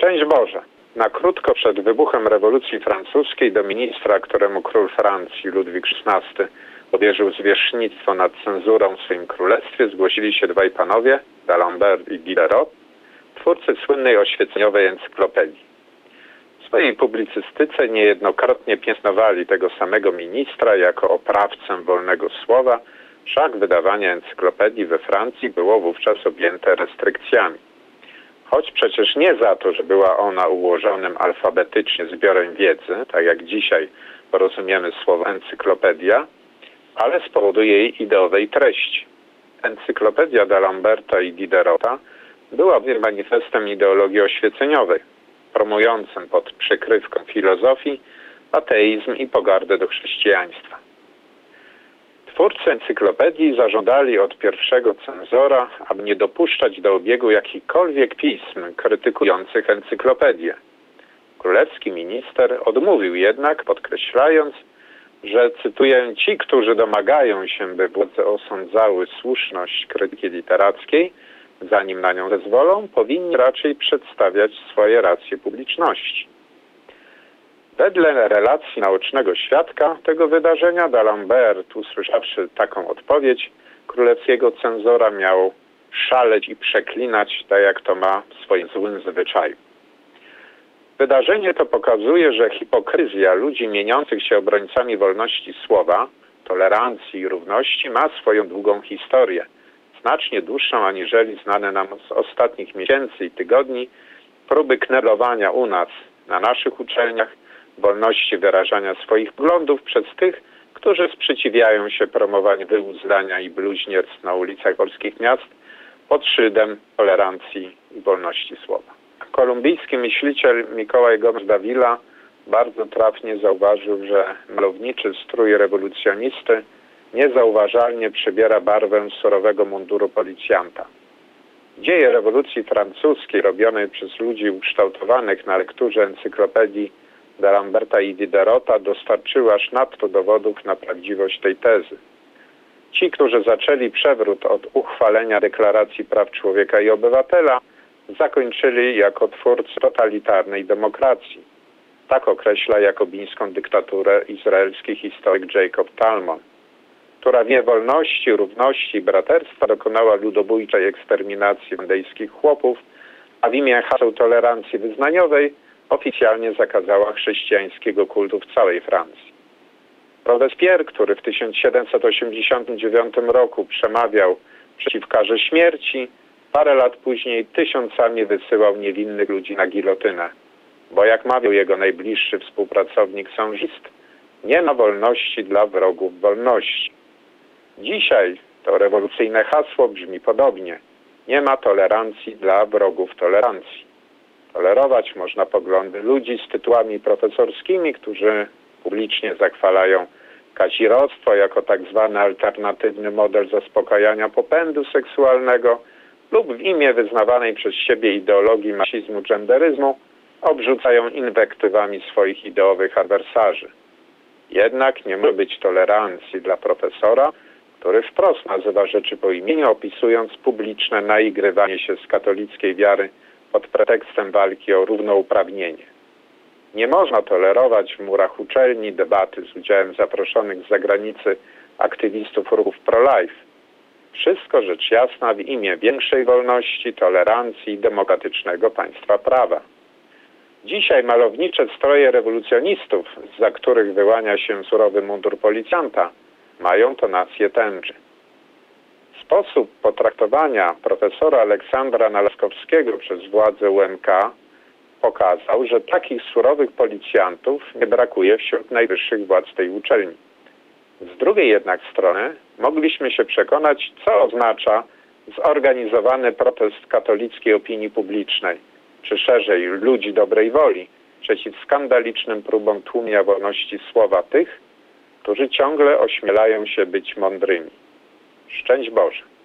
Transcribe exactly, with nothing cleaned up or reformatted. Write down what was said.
Szczęść Boże! Na krótko przed wybuchem rewolucji francuskiej do ministra, któremu król Francji Ludwik szesnasty powierzył zwierzchnictwo nad cenzurą w swoim królestwie, zgłosili się dwaj panowie, D'Alembert i Diderot, twórcy słynnej oświeceniowej encyklopedii. W swojej publicystyce niejednokrotnie piętnowali tego samego ministra jako oprawcę wolnego słowa, wszak wydawanie encyklopedii we Francji było wówczas objęte restrykcjami. Choć przecież nie za to, że była ona ułożonym alfabetycznie zbiorem wiedzy, tak jak dzisiaj rozumiemy słowo encyklopedia, ale z powodu jej ideowej treści. Encyklopedia D'Alemberta i Diderota była manifestem ideologii oświeceniowej, promującym pod przykrywką filozofii ateizm i pogardę do chrześcijaństwa. Twórcy encyklopedii zażądali od pierwszego cenzora, aby nie dopuszczać do obiegu jakichkolwiek pism krytykujących encyklopedię. Królewski minister odmówił jednak, podkreślając, że, cytuję, ci, którzy domagają się, by władze osądzały słuszność krytyki literackiej, zanim na nią zezwolą, powinni raczej przedstawiać swoje racje publiczności. Wedle relacji naocznego świadka tego wydarzenia D'Alembert, usłyszawszy taką odpowiedź królewskiego cenzora, miał szaleć i przeklinać, tak jak to ma w swoim złym zwyczaju. Wydarzenie to pokazuje, że hipokryzja ludzi mieniących się obrońcami wolności słowa, tolerancji i równości ma swoją długą historię, znacznie dłuższą aniżeli znane nam z ostatnich miesięcy i tygodni próby kneblowania u nas, na naszych uczelniach, wolności wyrażania swoich poglądów przez tych, którzy sprzeciwiają się promowaniu wyuzdania i bluźnierstw na ulicach polskich miast pod szyldem tolerancji i wolności słowa. Kolumbijski myśliciel Mikołaj Gómez Dávila bardzo trafnie zauważył, że malowniczy strój rewolucjonisty niezauważalnie przybiera barwę surowego munduru policjanta. Dzieje rewolucji francuskiej robionej przez ludzi ukształtowanych na lekturze encyklopedii D'Alemberta i Diderota dostarczyły aż nadto dowodów na prawdziwość tej tezy. Ci, którzy zaczęli przewrót od uchwalenia Deklaracji Praw Człowieka i Obywatela, zakończyli jako twórcy totalitarnej demokracji. Tak określa jakobińską dyktaturę izraelski historyk Jacob Talmon, która w imię wolności, równości i braterstwa dokonała ludobójczej eksterminacji wendejskich chłopów, a w imię haseł tolerancji wyznaniowej oficjalnie zakazała chrześcijańskiego kultu w całej Francji. Robespierre, który w tysiąc siedemset osiemdziesiątym dziewiątym roku przemawiał przeciw karze śmierci, parę lat później tysiącami wysyłał niewinnych ludzi na gilotynę, bo jak mawiał jego najbliższy współpracownik sążist, nie ma wolności dla wrogów wolności. Dzisiaj to rewolucyjne hasło brzmi podobnie. Nie ma tolerancji dla wrogów tolerancji. Tolerować można poglądy ludzi z tytułami profesorskimi, którzy publicznie zachwalają kazirodztwo jako tak zwany alternatywny model zaspokajania popędu seksualnego lub w imię wyznawanej przez siebie ideologii marksizmu, genderyzmu obrzucają inwektywami swoich ideowych adwersarzy. Jednak nie może być tolerancji dla profesora, który wprost nazywa rzeczy po imieniu, opisując publiczne naigrywanie się z katolickiej wiary pod pretekstem walki o równouprawnienie. Nie można tolerować w murach uczelni debaty z udziałem zaproszonych z zagranicy aktywistów ruchów pro-life. Wszystko rzecz jasna w imię większej wolności, tolerancji i demokratycznego państwa prawa. Dzisiaj malownicze stroje rewolucjonistów, za których wyłania się surowy mundur policjanta, mają tonację tęczy. Sposób potraktowania profesora Aleksandra Nalaskowskiego przez władze U M K pokazał, że takich surowych policjantów nie brakuje wśród najwyższych władz tej uczelni. Z drugiej jednak strony mogliśmy się przekonać, co oznacza zorganizowany protest katolickiej opinii publicznej, czy szerzej ludzi dobrej woli, przeciw skandalicznym próbom tłumienia wolności słowa tych, którzy ciągle ośmielają się być mądrymi. Szczęść Boże!